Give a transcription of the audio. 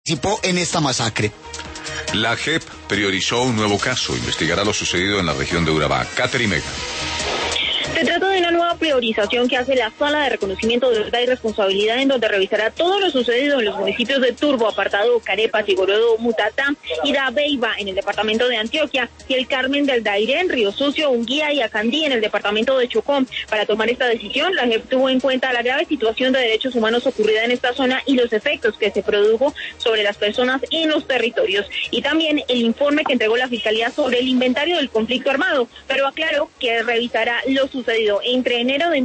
participó en esta masacre. La JEP priorizó un nuevo caso, investigará lo sucedido en la región de Urabá. Catherine Mega. Se trata de una nueva priorización que hace la Sala de Reconocimiento de Verdad y Responsabilidad, en donde revisará todo lo sucedido en los municipios de Turbo, Apartado, Carepa, Sigorodo, Mutatá y Dabeiba en el departamento de Antioquia, y el Carmen del Dairén, Río Sucio, Unguía y Acandí en el departamento de Chocó. Para tomar esta decisión, la JEP tuvo en cuenta la grave situación de derechos humanos ocurrida en esta zona y los efectos que se produjo sobre las personas en los territorios. Y también el informe que entregó la Fiscalía sobre el inventario del conflicto armado, pero aclaró que revisará lo sucedido entre enero de